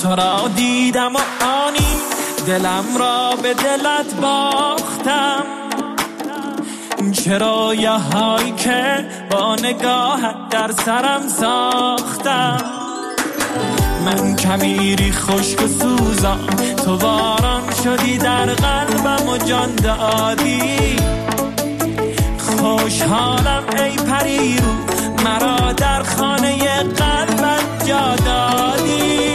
تو را دیدم و آنی دلم را به دلت باختم. چرا یه هایی که با نگاهت در سرم ساختم. من کمیری خشک و سوزان، تو باران شدی در قلبم و جان دادی. خوشحالم ای پریرو، مرا در خانه قلبت جا دادی.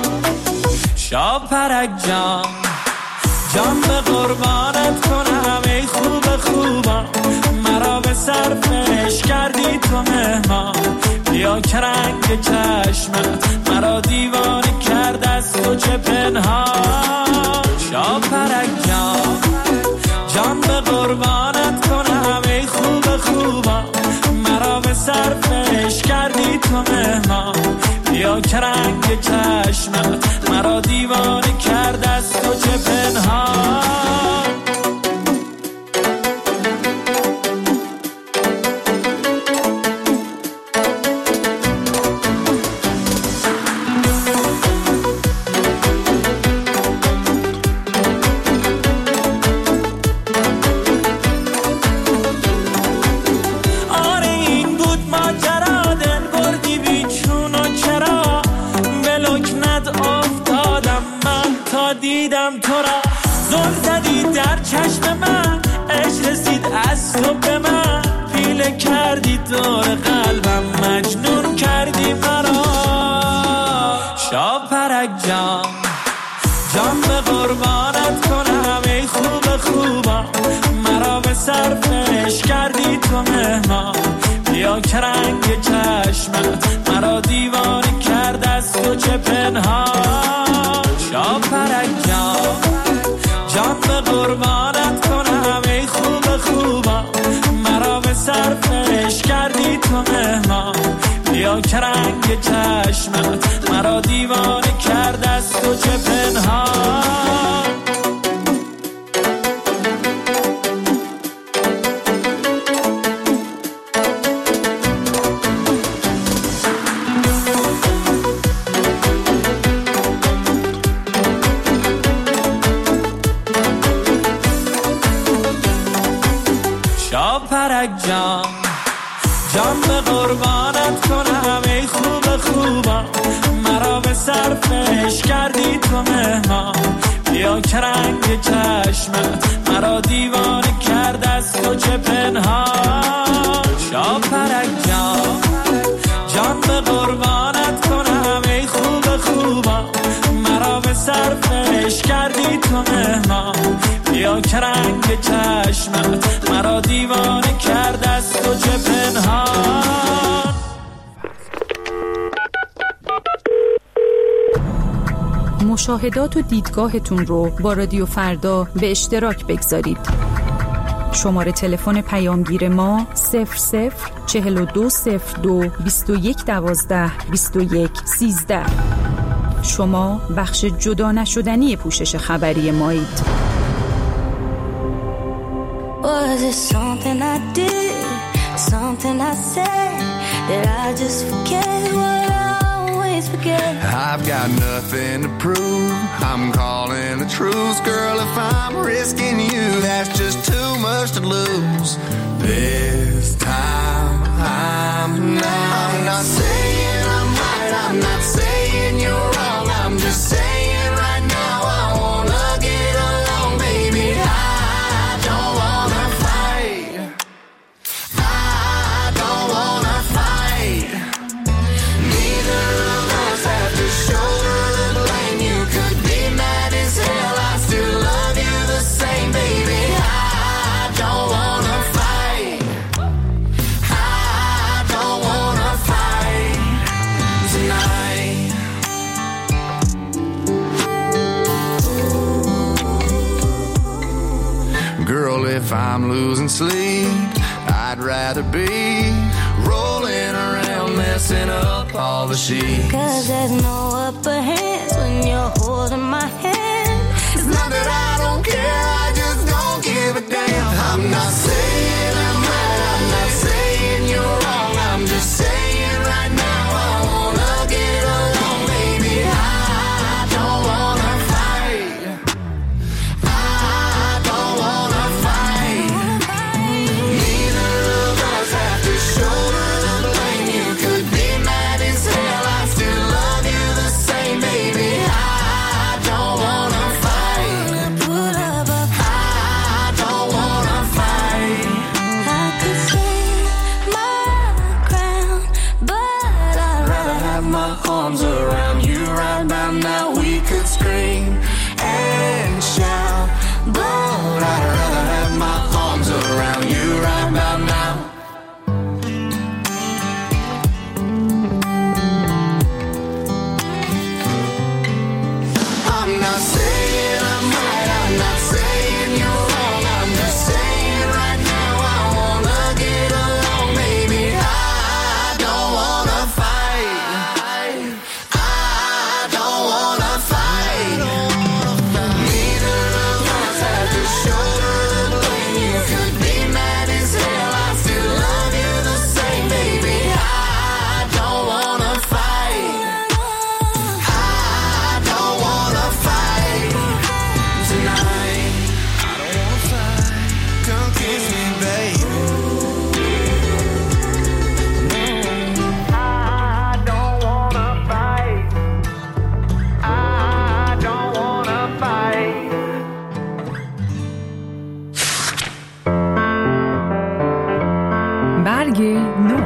شاپرک جان، جان به قربانت کنم ای خوب خوبم. مرا به صرفش کردی تو مهمان. بیا که رنگ چشمت مرا دیوانه کرد از تو چه پنهان. شاپرک جان، جان به قربانت کنم ای خوب خوبم. مرا به صرفش کردی تو مهمان. بیا که رنگ چشمت مرا دیوانه کرد از تو چه پنهان. دیدم تو را زل زدی در چشم من، عشق رسید از تو به من. پیله کردی دور قلبم، مجنون کردی مرا. شاپرک جان، جان به قربانت کنم ای خوب خوبم. مرا به صرفش کردی تو مهمان. بیا که رنگ چشمت مرا دیوانه کرد از تو چه پنهان. شاپرک جان، جان به قربانت کنم ای خوب خوبم. مرا به صرفش کردی تو مهمان. بیا که رنگ چشمت مرا دیوانه کرد از تو چه پنهان. شاپرک جان، جان به قربانت کنم ای خوب خوبم. مرا به صرفش کردی تو مهمان. بیا که رنگ چشمت مرا دیوانه کرد از تو چه پنهان. شاپرک جان، جان به قربانت کنم ای خوب خوبم. مرا به صرفش کردی تو مهمان. بیا که رنگ چشمت مرا دیوانه کرد از تو چه پنهان. مشاهدات و دیدگاهتون رو با رادیو فردا به اشتراک بگذارید. شماره تلفن پیامگیر ما 004202 2112 2113. شما بخش جدا نشدنی پوشش خبری مایید. Was it something I did, something I said, that I just forget what I always forget? I've got nothing to prove, I'm calling the truth. Girl, if I'm risking you, that's just too much to lose. This time I'm not saying I'm right, I'm not saying you're wrong. I'm just saying right now I wanna get along, baby. I don't wanna fight. I don't wanna fight. Neither of us have to shoulder the blame. You could be mad as hell, I still love you the same, baby. I don't wanna fight. I don't wanna fight tonight. Girl, if I'm losing sleep, I'd rather be rolling around, messing up all the sheets. 'Cause there's no upper hands when you're holding my hand. It's not that I don't care, I just don't give a damn. I'm not saying I'm right, I'm not saying you're wrong. I'm just saying right now I wanna get along, baby. I not saying I'm right, I'm not saying you're wrong, I'm just saying right now I wanna get along, baby. I don't wanna fight, I don't wanna fight. Neither of us had to shoulder the blame. You could be mad as hell, I still love you the same, baby. I don't wanna fight, I don't wanna fight tonight. I don't wanna fight, come kiss me, baby. I don't wanna fight, I don't wanna fight. برگ نو.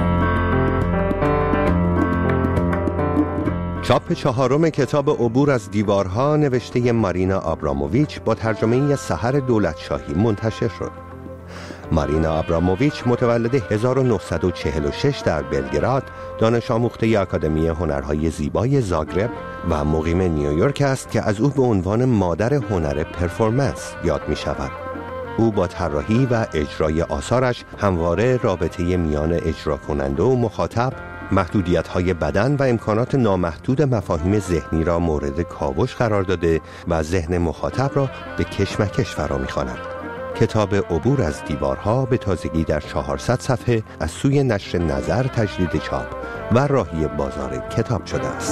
چاپ 4 کتاب عبور از دیوارها نوشته مارینا آبراموویچ با ترجمه سحر دولتشاهی منتشر شد. مارینا آبراموویچ متولد 1946 در بلگراد، دانش آموخته آکادمی هنرهای زیبای زاگرب و مقیم نیویورک است که از او به عنوان مادر هنر پرفورمنس یاد می شود. او با طراحی و اجرای آثارش همواره رابطه میان اجرا کننده و مخاطب، محدودیت‌های بدن و امکانات نامحدود مفاهیم ذهنی را مورد کاوش قرار داده و ذهن مخاطب را به کشمکش فرا می‌خواند. کتاب عبور از دیوارها به تازگی در 400 صفحه از سوی نشر نظر تجدید چاپ و راهی بازار کتاب شده است.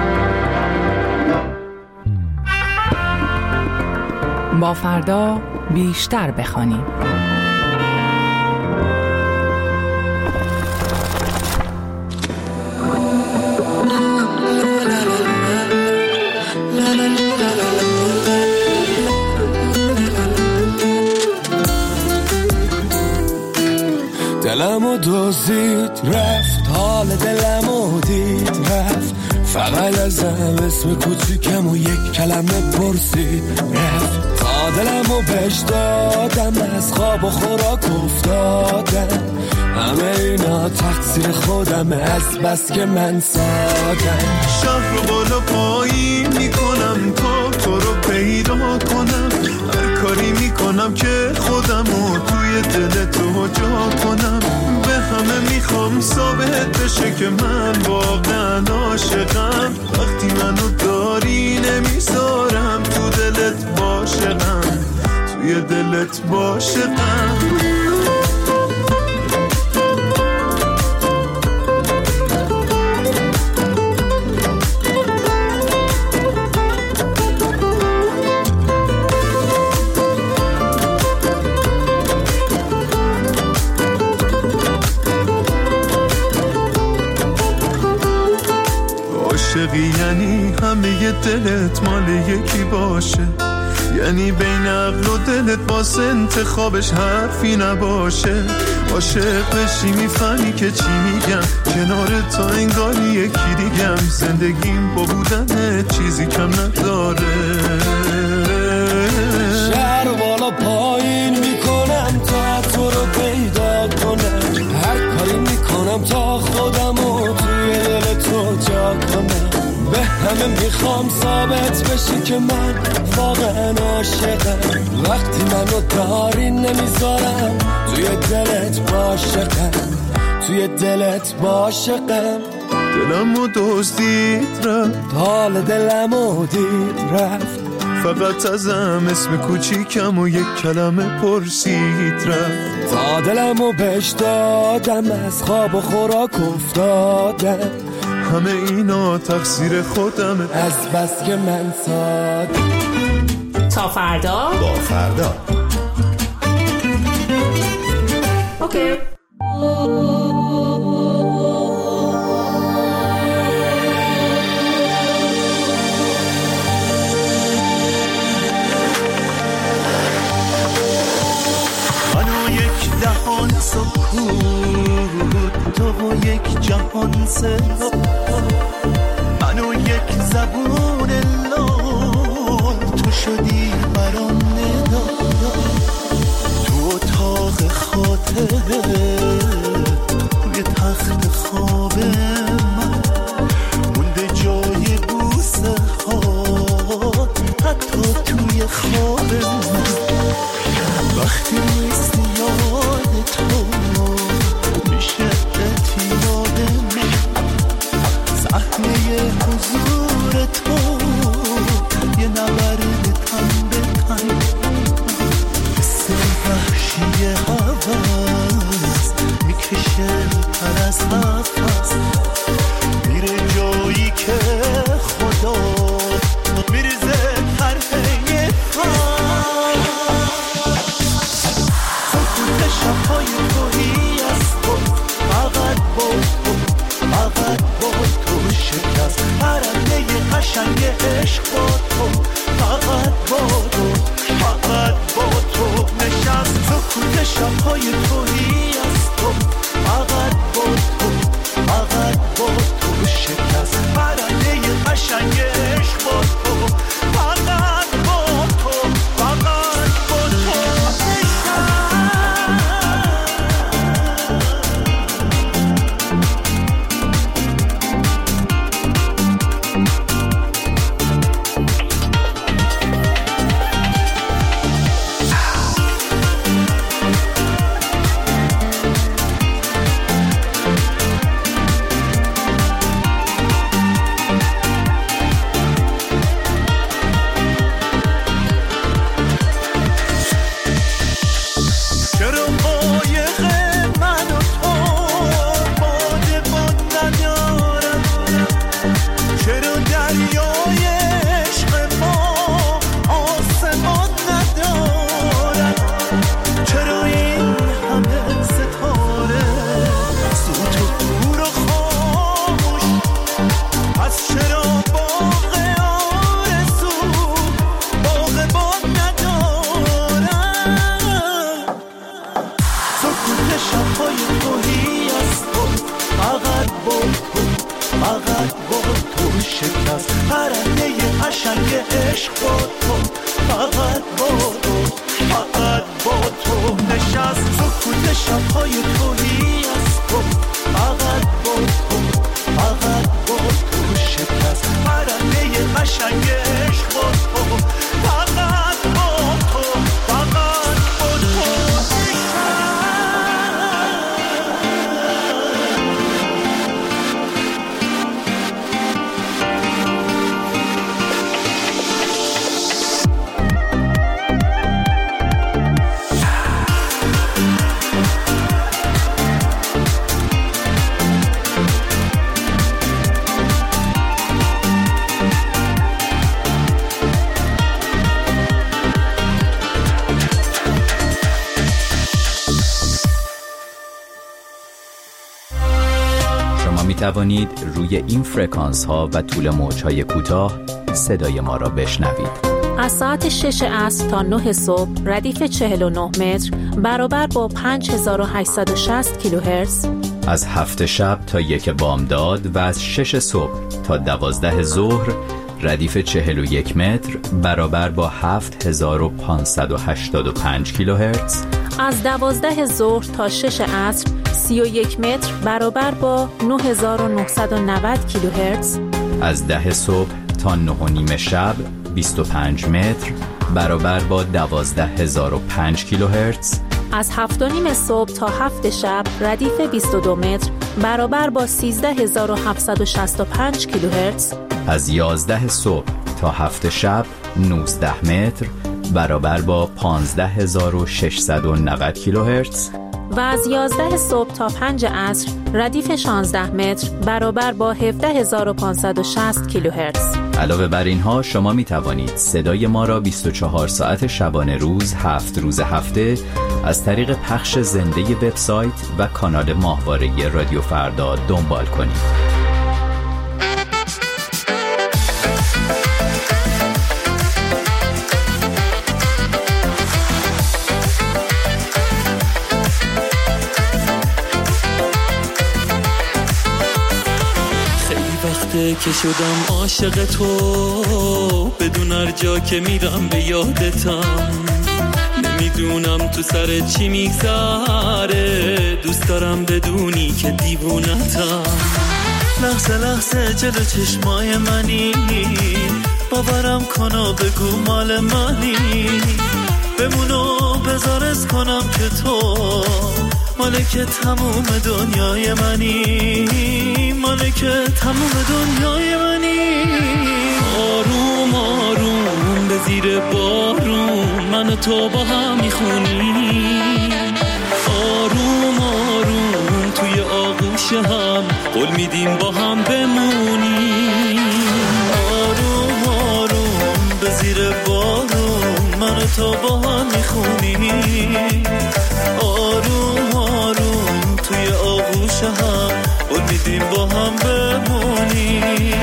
با فردا بیشتر بخوانیم. دلمو دزدید رفت، حال دلمو دید رفت، فقط ازم اسم کوچیکم و یک کلمه پرسید رفت. تا دلمو بهش دادم، از خواب و خوراک افتادم، همه اینا تقصیر خودم از بس که من سادم. شهر رو بالا پایین میکنم تا تو رو پیدا کنم، هر کاری میکنم که خودمو توی دل تو جا کنم. به همه میخوام ثابت بشه که من واقعا عاشقم، وقتی منو داری نمیذارم تو دلت باشقم، توی دلت باشقم. عاشقی یعنی همه دلت مال یکی باشه، یعنی بین عقل و دلت واسه انتخابش حرفی نباشه. عاشق بشی میفهمی که چی میگم، کنار تو انگاری یکی دیگم، زندگیم با بودن چیزی کم نداره. شهر بالا پایین میکنم تا تو رو پیدا کنم، هر کاری میکنم تا خودمو توی دل تو جا کنم. به همه میخوام ثابت بشی که من واقعا عاشقم، وقتی منو داری نمیذارم توی دلت باشقم، توی دلت باشقم. دلمو دزدید رفت، حال دلمو دید رفت، فقط ازم اسم کوچیکم و یک کلمه پرسید رفت. تا دلمو بهش دادم، از خواب و خوراک افتادم، همه اینا تقصیر خودمه از بس که من سادم. تا فردا با فردا. اوکی. منو یک دهان سکوت، تو یک جهان سر، منو یک زبون لال، تو شدی برام ندا. تو اتاق خاطره روی تخت خواب من، مونده جای بوسه ها عشق با تو، فقط با تو، فقط با تو. نشست سکوت شب‌های تویی از تو، فقط با تو، فقط با تو. شکست پرنده قشنگ عشق با تو، فقط با تو، فقط با تو. می توانید روی این فرکانس ها و طول موج های کوتاه صدای ما را بشنوید. از ساعت 6 عصر تا 9 صبح ردیف 49 متر برابر با 5860 کیلوهرتز. از 7 شب تا 1 بامداد و از 6 صبح تا 12 ظهر ردیف 41 متر برابر با 7585 کیلوهرتز. از 12 ظهر تا 6 عصر 31 متر برابر با 9990 کیلوهرتز. از 10 صبح تا 9:30 شب 25 متر برابر با 12005 کیلوهرتز. از 7:30 صبح تا 7 شب ردیف 22 متر برابر با 13765 کیلوهرتز. از 11 صبح تا 7 شب 19 متر برابر با 15690 کیلوهرتز. و از 11 صبح تا 5 عصر ردیف 16 متر برابر با 17560 کیلوهرتز. علاوه بر اینها شما می توانید صدای ما را 24 ساعت شبانه روز 7 روز هفته از طریق پخش زنده وبسایت و کانال ماهواره رادیو فردا دنبال کنید. که شدم عاشق تو، بدون هر جا که میرم به یادتم. نمیدونم تو سر چی میگذره، دوست دارم بدونی که دیوونتم. لحظه لحظه جلو چشمای منی، باورم کن و بگو مال منی. بمونو بذارز کنم که تو مالک تموم دنیای منی، مالک تموم دنیای منی. آروم آروم به زیر بارون من و تو با هم میخونیم. آروم آروم توی آغوش هم قول میدیم با هم بمونیم. آروم آروم به زیر بارون من و تو با هم میخونیم. آروم آروم توی آغوش هم قول میدیم با هم بمونیم.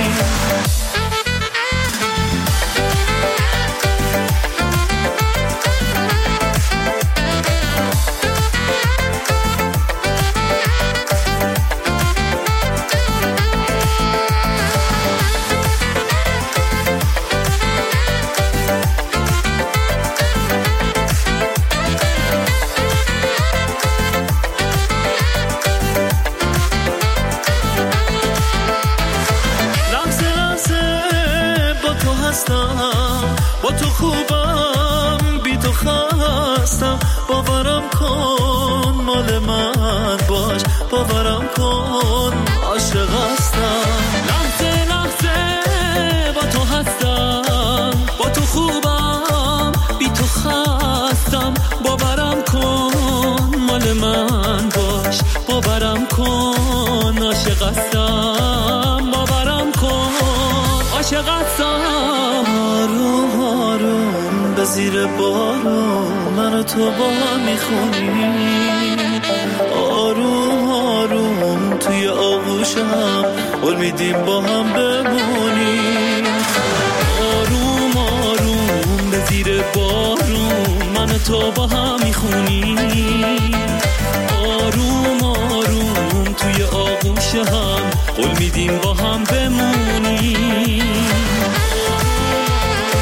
با تو خوبم بی تو خستم. باورم کن مال من باش، باورم کن عاشق هستم. لحظه لحظه با تو هستم، با تو خوبم بی تو خستم. باورم کن مال من باش، باورم کن عاشق هستم. باورم کن عاشق هستم. آروم آروم به زیر بارون من و تو با هم میخونیم. آروم آروم توی آغوش هم قول میدیم با هم بمونیم. آروم آروم به زیر بارون من و تو با هم میخونیم. آروم آروم توی آغوش هم قول میدیم با هم بمونیم.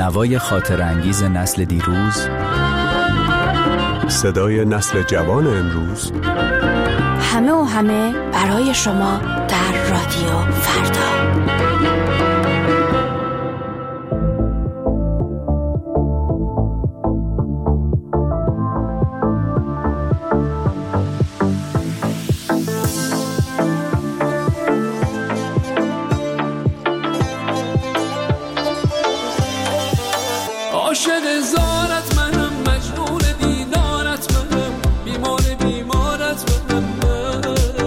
نوای خاطر انگیز نسل دیروز، صدای نسل جوان امروز، همه و همه برای شما در رادیو فردا. عاشق زارت منم، مجنون دیدارت منم، بیمارت منم.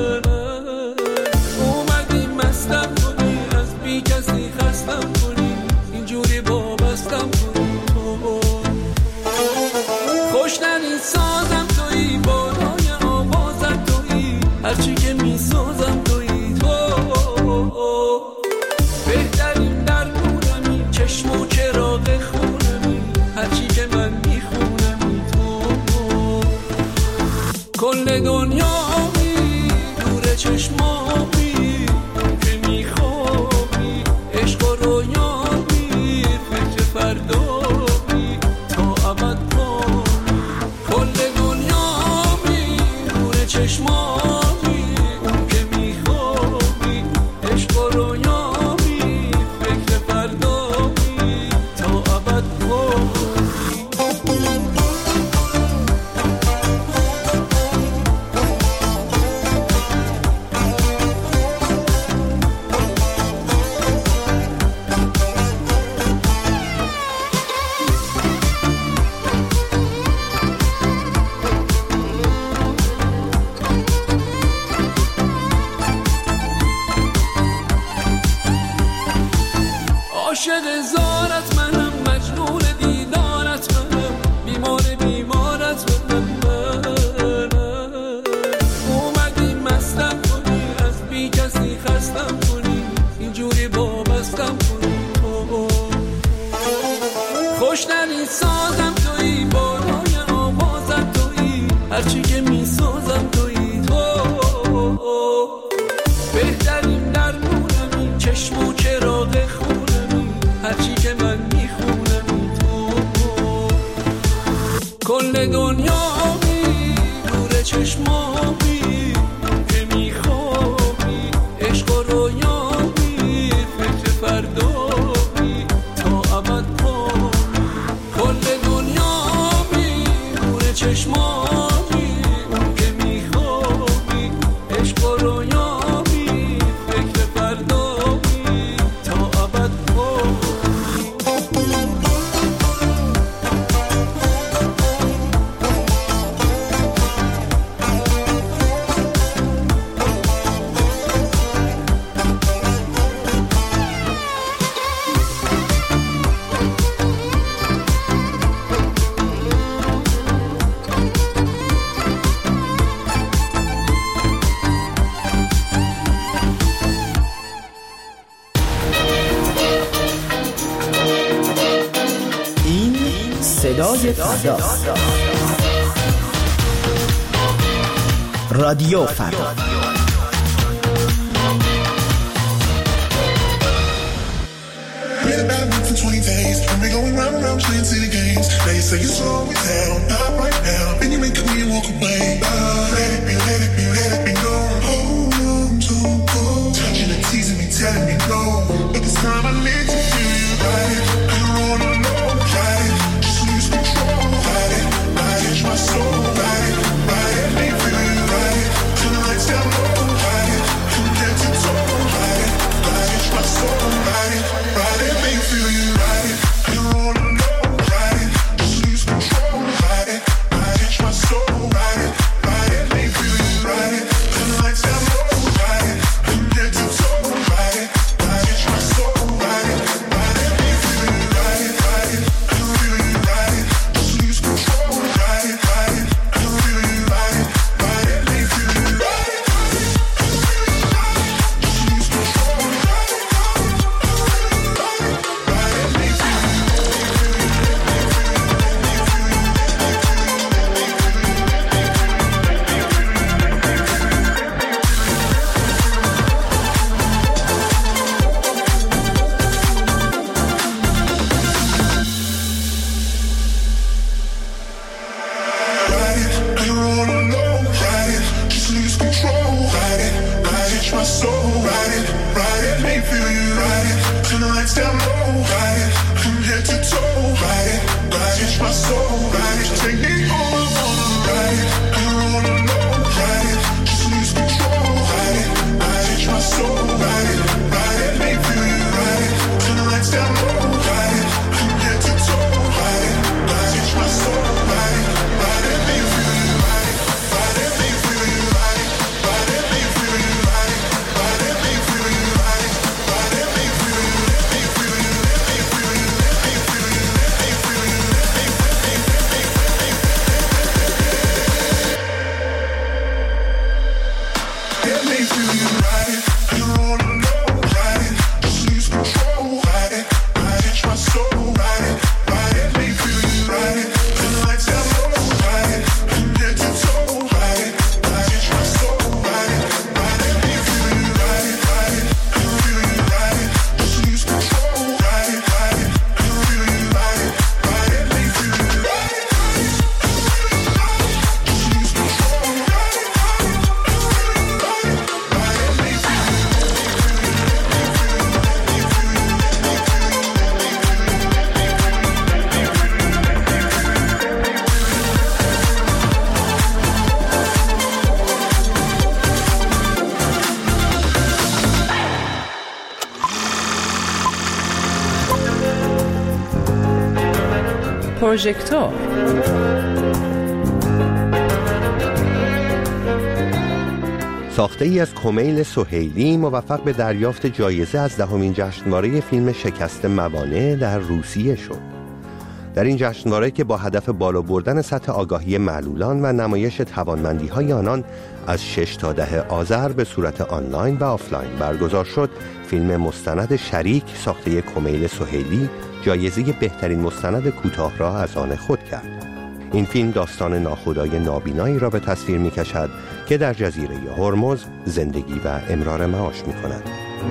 اومدی مستم کنی، از بی کسی خستم کنی، اینجوری وابستم کنی. خوشترین سازم تویی، بالای آوازم تویی، هرچی که میسازم تویی. بهترین درمونمی، چشم و چراغ خونمی، هرچی که من میخونمی. کل دنیامی نور چشمامی، که میخوابی عشق و رویامی، فکر فردامی تا ابد پامی. کل دنیامی نور چشمامی، اون که میخوابی عشق و رویامی، فکر فردامی تا ابد پامی. عاشق زارت منم، مجنون دیدارت منم، بیمارت منم. اومدی مستم کنی، از بی کسی خستم کنی، اینجوری وابستم کنی. خوشترین سازم تویی، بالای آوازم تویی، هرچی که میسازم تویی. بهترین درمونمی، چشم و چراغ خونمی، هرچی که من میخونمی. کل دنیامی نور چشمامی، که میخوابی عشق و رویامی، فکر فردامی تا ابد پامی. کل دنیامی نور چشمامی، اون که میخوابی عشق و رویامی، فکر فردامی تا ابد پامی. صدای فردا، رادیو فردا. Been about a month and 20 days. I've been going round and round playing city games. Now you say you slow me down, not right now. Then you make me walk away. Let it be, let it be, let it be known. Hold on to go. Touching and teasing me, telling me no. But this time I need to feel you right. I don't wanna know, right? Just lose control, right? Right, my soul, right? Right, let me feel you right. Turn the lights down low, right? From head to toe, right? Right, my soul, right? Right, let me feel you right. I don't wanna know, right? Just lose control, right? Right, my soul, right? Right. my soul, ride it. Take me all I wanna, ride it. I don't wanna know, ride it. Just lose control, ride it. Ride my soul, ride it. Ride it, make me feel you, ride it. Turn the lights down low, ride it. From head to toe, ride it. Ride my soul, ride it. Ride it, make me feel you, ride it. Ride it, make me feel you, ride it. Ride it, make me feel you, ride it. Ride it, make me feel you, ride it. Ride it, make me feel you, let me feel you, let me feel you, let me feel you, let me feel you, let me feel you, ride it. I don't wanna know, ride it. Just lose control, ride it. Ride it, my soul, ride it. Ride it, make me feel you, ride it. Turn the lights down low, ride it. From head to toe, ride it. Ride it, my soul, ride it. Ride it, make me feel you, ride it. Ride it, I don't feel you, ride it. Just lose control, ride it. Ride it, I don't feel you, ride it. Ride it, make me feel you, ride it. Just lose control, ride it. پروژکتور ساخته ای از کمیل سهیلی موفق به دریافت جایزه از 10مین جشنواره فیلم شکست موانع در روسیه شد. در این جشنواره که با هدف بالا بردن سطح آگاهی معلولان و نمایش توانمندی‌های آنان از 6 تا 10 آذر به صورت آنلاین و آفلاین برگزار شد، فیلم مستند شریک ساخته کمیل سهیلی جایزه بهترین مستند کوتاه را از آن خود کرد. این فیلم داستان ناخودآگاه نابینایی را به تصویر می‌کشد که در جزیره هرمز زندگی و امرار معاش می‌کند.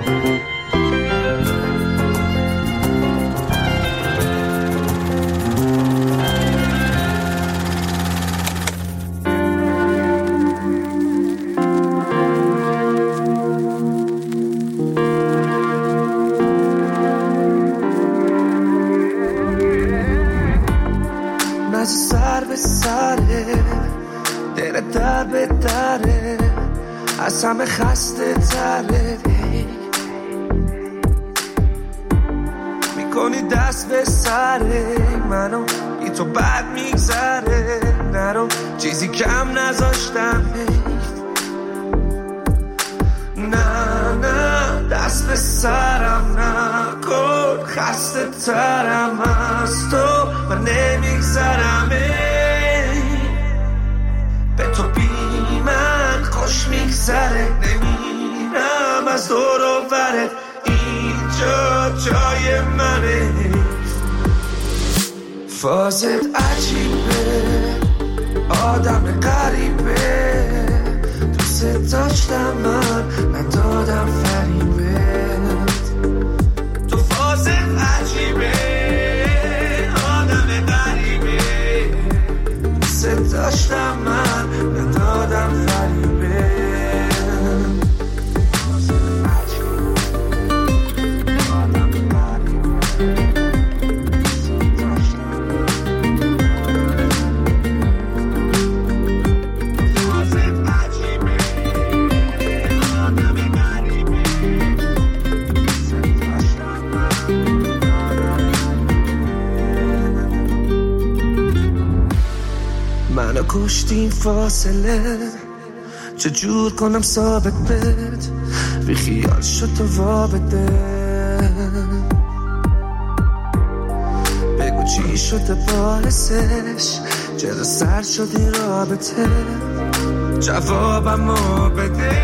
سر به سره دل در به دره از همه خسته تره میکنی دست به سره منو بی تو بد میگذره نرو چیزی کم نذاشتم نه نه دست به سرم نکن خسته ترم از تو من نمیگذرم به تو بی من خوش میگذره نمیرم از دور و برت اینجا جای منه فازت عجیبه آدم غریبه دوست داشتم من دادم فریبت تو فازت عجیبه آدم غریبه دوست داشتم من دادم فریبت منو کشتیم فاصله چجور کنم ثابت بد بی خیال شد تو وابده بگو چی شده باعثش چرا سر شد این رابطه جوابمو بده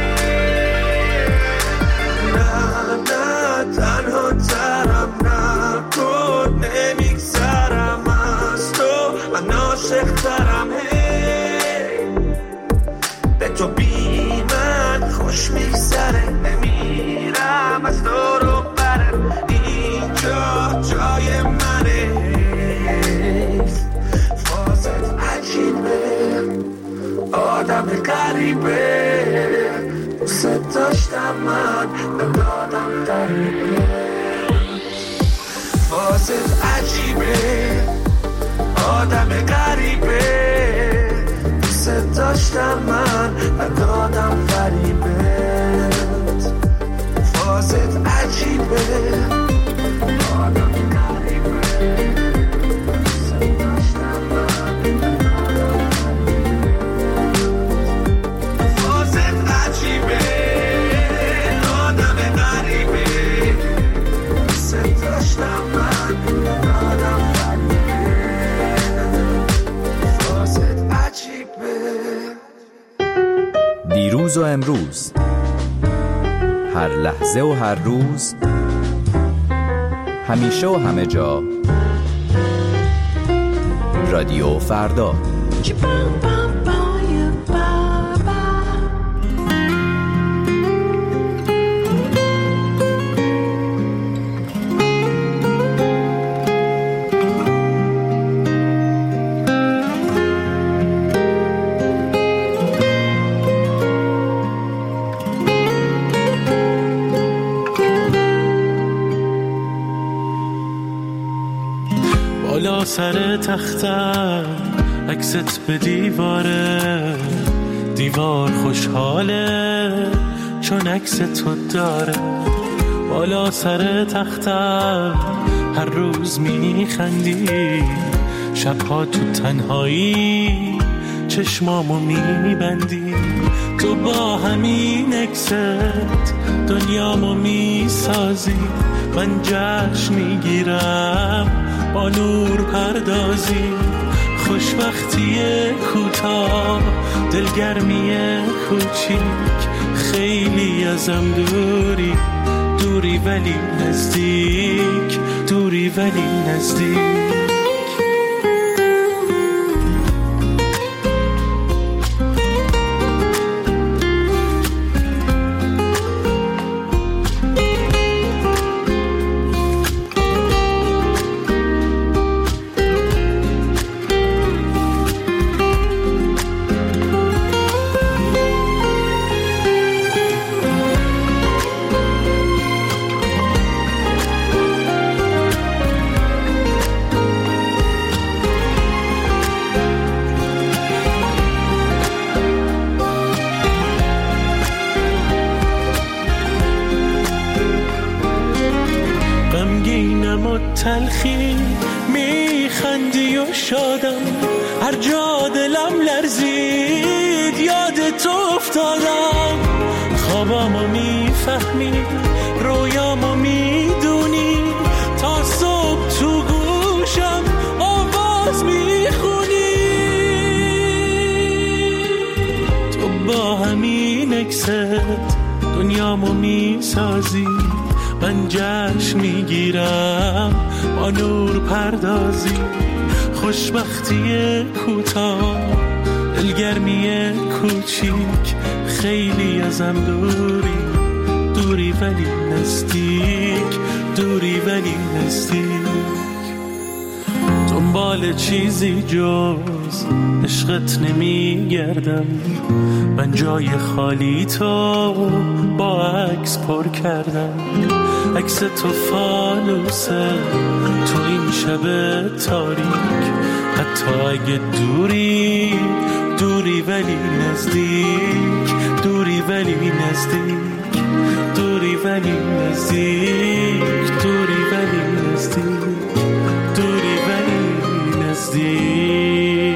نه نه تنها ترم نکن نمیگذرم از تو من عاشق ترم به تو بی من خوش میگذره نمیرم از دور و برم اینجا جای منه فازت عجیبه آدم غریبه دوست داشتم من ندادم غریبه فازت عجیبه آدم غریبه دوست داشتم من و دادم غریبت فازت عجیبه آدم غریبه دوست داشتم من فازت عجیبه آدم غریبه دوست داشتم من آدم غریبه فازت عجیبه دیروز و امروز، هر لحظه و هر روز، همیشه و همه جا، رادیو فردا. بالا سر تختم عکست به دیواره، دیوار خوشحاله چون عکس تو داره. بالا سر تختم هر روز میخندی، شبها تو تنهایی چشمامو میبندی. تو با همین عکست دنیامو میسازی، من جشن میگیرم با نور پردازی. خوشبختی کوتاه، دلگرمی کوچیک، خیلی ازم دوری، دوری ولی نزدیک، دوری ولی نزدیک. تلخی میخندی و شادم، هر جا دلم لرزید یاد تو افتادم. خوابامو میفهمی، رویامو میدونی، تا صبح تو گوشم آواز میخونی. تو با همین عکست دنیامو میسازی، من جشن میگیرم با نور پردازی. خوشبختی کوتاه، دلگرمی کوچیک، خیلی ازم دوری، دوری ولی نزدیک، دوری ولی نزدیک. دنبال چیزی جز عشقت نمیگردم، من جای خالی تو با عکس پر کردم. عکس تو فانوسه تو این شب تاریک، حتی اگه دوری، دوری ولی نزدیک، دوری ولی نزدیک، دوری ولی نزدیک، دوری ولی نزدیک، دوری ولی نزدیک.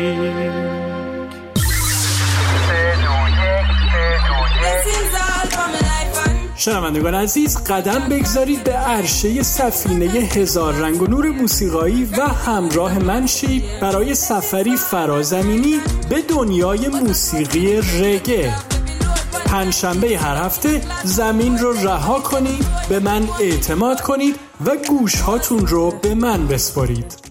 شنوندگان عزیز، قدم بگذارید به عرشه سفینه هزار رنگ و نور موسیقایی و همراه من شید برای سفری فرازمینی به دنیای موسیقی رگه. پنجشنبه هر هفته زمین رو رها کنید، به من اعتماد کنید و گوش هاتون رو به من بسپارید.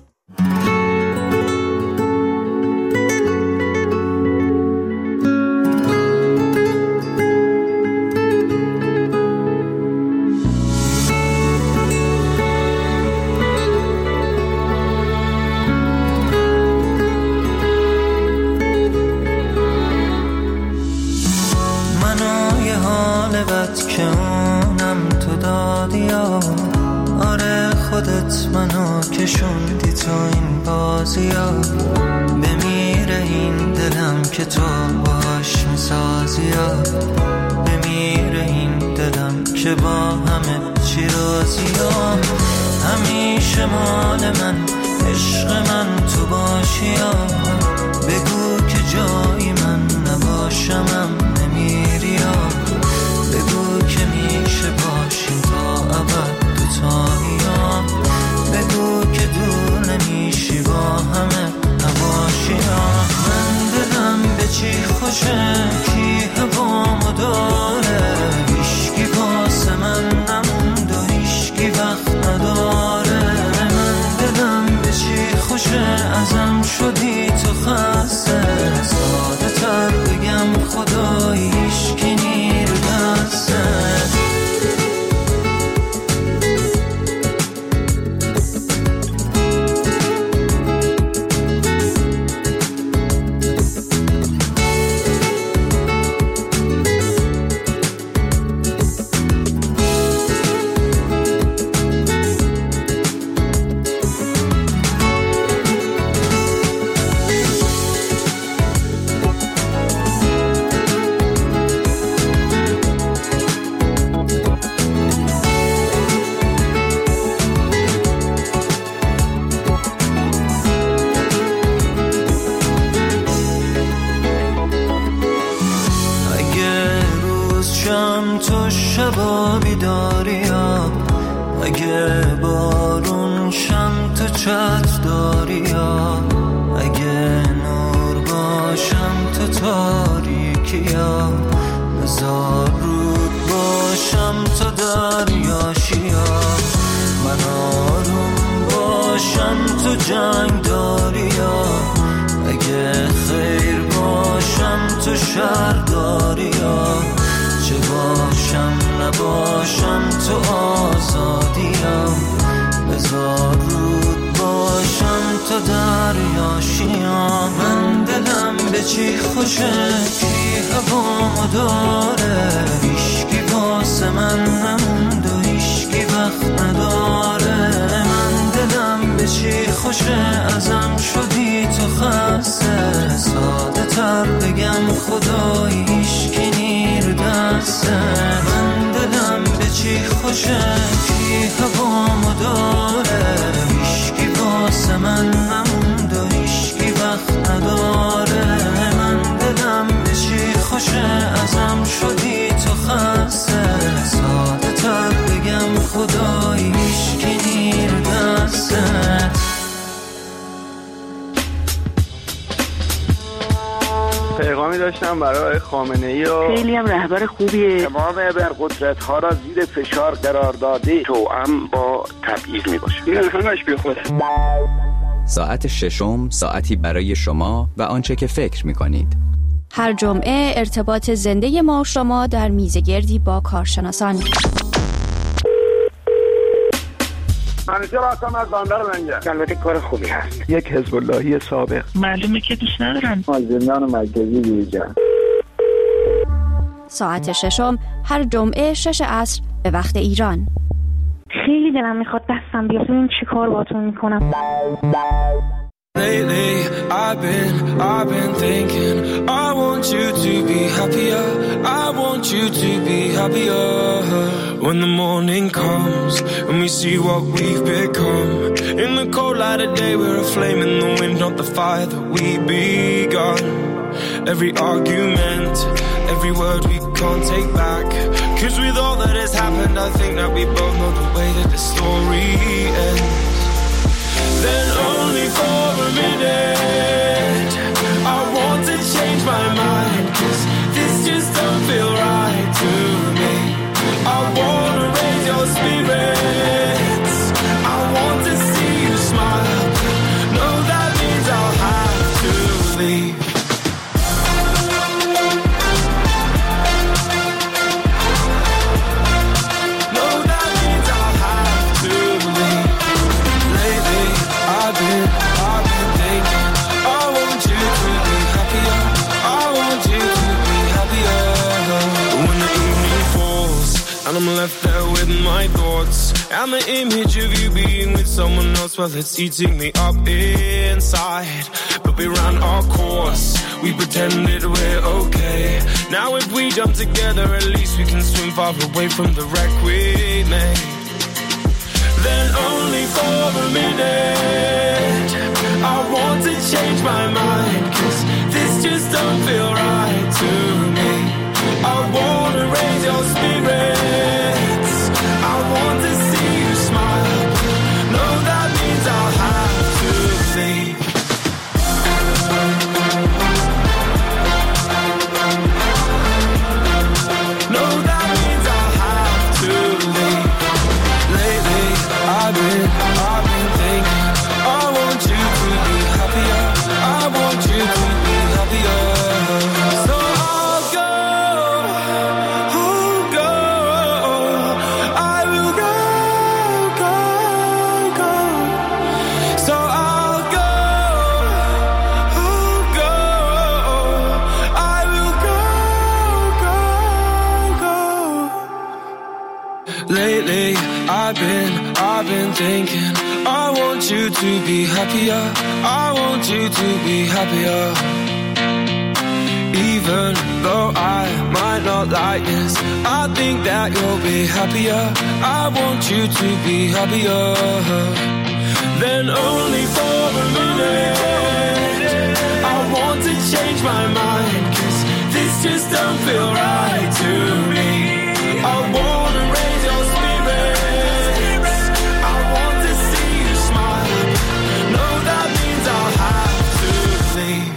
خودت منو کشوندی تو این بازیا، بمیره این دلم که تو باش میسازیا، بمیره این دلم که با همه چی راضیا، همیشه مال من عشق من تو باشیا، بگو که جایی من نباشمم نمیریا، بگو که میشه باشیم تا ابد دوتاییا، بگو که دور نمیشی با همه نباشیا. من دلم به چی خوشه کی هوامو داره، هیشکی پاس من نموند و هیشکی وقت نداره، من دلم به چی خوشه ازم شدی تو خسته، ساده تر بگم خدایی هیشکی نیر دسته. تو شبا بیداریا، اگه بارون شم تو چت داریا، اگه نور باشم تو تاریکیا، بذار رود باشم تو دریاشیا، من آروم باشم تو جنگ داریا، اگه خیر باشم تو شر داریا، چه باشم نباشم تو آزادیم، بذار رود باشم تو دریاشیم. من دلم به چی خوشه کی هوامو داره، هیشکی واسه من نموند و هیشکی وقت نداره، من دلم به چی خوشه ازم شدی تو خسته، ساده تر بگم خدایی هیشکی نیر دسته. من دلم به چی خوشه کی هوامو داره، هیشکی واسه من نموند و هیشکی وقت نداره، من دلم به چی خوشه ازم شدی تو خسته، ساده تر بگم خدایی هیشکی نیر دسته. پیغامی داشتم برای خامنه‌ای و خیلی هم رهبر خوبیه، تمام ابرقدرت‌ها را زیر فشار قرار داده، توأم با تبعیض میباشه، این همش بیخوده. ساعت ششم، ساعتی برای شما و آنچه که فکر میکنید. هر جمعه ارتباط زنده ما و شما در میزگردی با کارشناسان. منیجر هستم از بندر لنگر. البته کار خوبی هست. یک حزب اللهی سابق. معلومه که دوست ندارن. از زندان مرکزی بیرون. ساعت ششم هر جمعه 6 عصر به وقت ایران. خیلی دلم میخواد دستم بیاد این چی کار باتون میکنم. Lately, I've been thinking I want you to be happier, I want you to be happier. When the morning comes and we see what we've become, in the cold light of day we're a flame in the wind, not the fire that we begun. Every argument, every word we can't take back, 'cause with all that has happened I think that we both know the way that the story ends. Then only for a minute I want to change my mind, 'cause this just don't feel right to me. I wanna raise your spirits, I want to see you smile. No, that means I'll have to leave. And I'm left there with my thoughts, And the image of you being with someone else, well, it's eating me up inside. But we ran our course, we pretended we're okay. Now if we jump together, at least we can swim far away from the wreck we made. Then only for a minute, I want to change my mind, 'cause this just don't feel right to me. I wanna raise your spirits, I want to see you smile. No, that means I'll have to leave. No, that means I'll have to leave. Lately, I've been thinking, I want you to be happier, I want you to be happier. So I'll go, I will go. So I'll go, I will go. Lately, I've been thinking, I want you to be happier, I want you to be happier. Even though I might not like this, I think that you'll be happier, I want you to be happier. Then only for a minute, I want to change my mind, 'cause this just don't feel right to me. I wanna raise your spirits, I want to see you smile. No, that means I'll have to leave.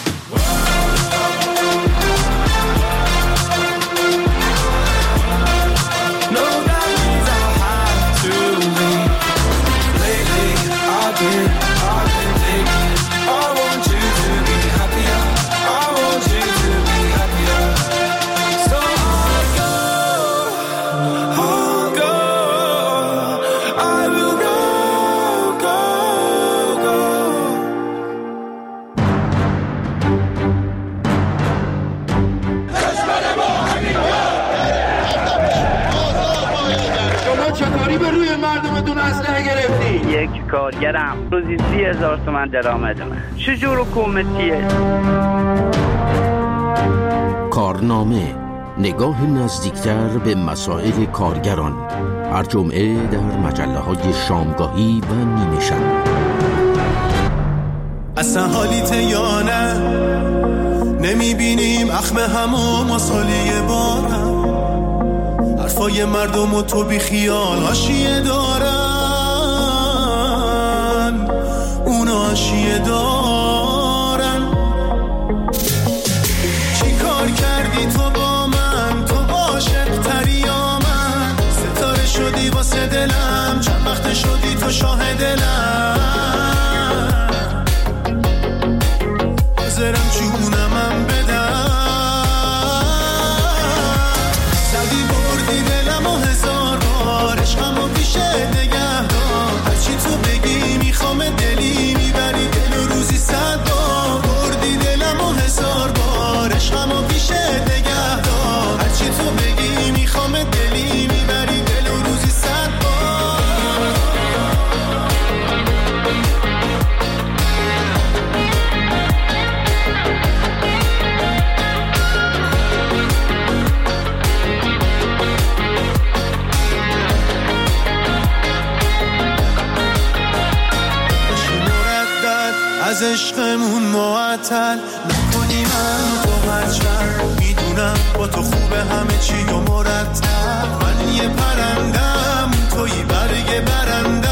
No, that means I'll have to leave. Lately, I've been thinking, I want you to be happier, I want you to be happier. So I'll go, I will go. شما چطوری به روی مردمتون اسلحه گرفتی؟ یک کارگرم روزی 30,000 تومان درآمدمه. چجور حکومتیه؟ کارنامه، نگاه نزدیکتر به مسائل کارگران، هر جمعه در مجله‌های شامگاهی و نیمه شب. اصلا حالیت یا نه نمیبینیم اخم همو مسالی بارم، حرفای مردم و تو بی خیال حاشیه دارن، اونا حاشیه دارن. چی کار کردی تو با من، تو عاشق تری یا من، ستاره شدی واسه دلم، چند وقت شدی تو شاه دلم، حاضرم جونمم بدم. زدی بردی دلم و هزار بار، عشقمو پیشه نگه دار، هرچی تو بگی میخوام دلی میبری دل و روزی 100 بار. بردی دلم و هزار بار، عشقمو پیشه نگه دار، هرچی تو بگی میخوام دلی میبری دل و روزی 100 بار. از عشقمون معطل نکنی من تو هرچند، میدونم با تو خوبه همه چی و مرتب. من یه پرندم توی برگ برندم،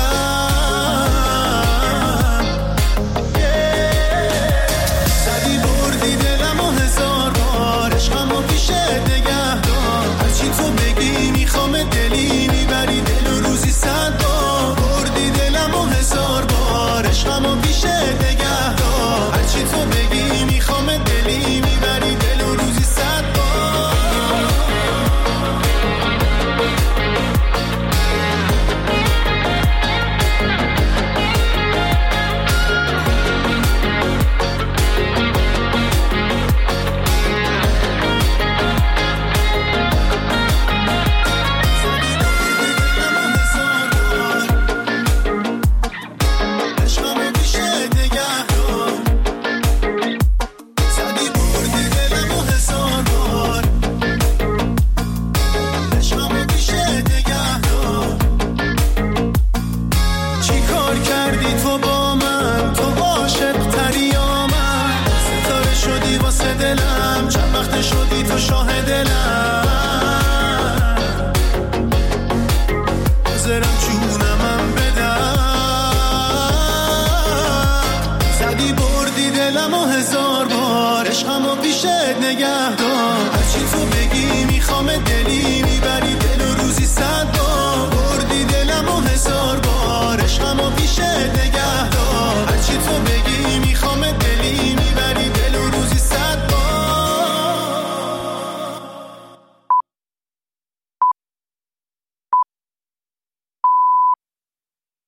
زدی بردی دلم و هزار بار، عشقمو پیشه نگه دار، هرچی تو بگی میخوام دلی میبری دل و روزی 100 بار. بردی دلم و هزار بار، عشقمو پیشه نگه دار، هرچی تو بگی میخوام دلی میبری دل و روزی 100 بار. شاه دلم، زرم چونمم بدم، زدی بردی دلم و 1000 بار عشقم و پیشت نگه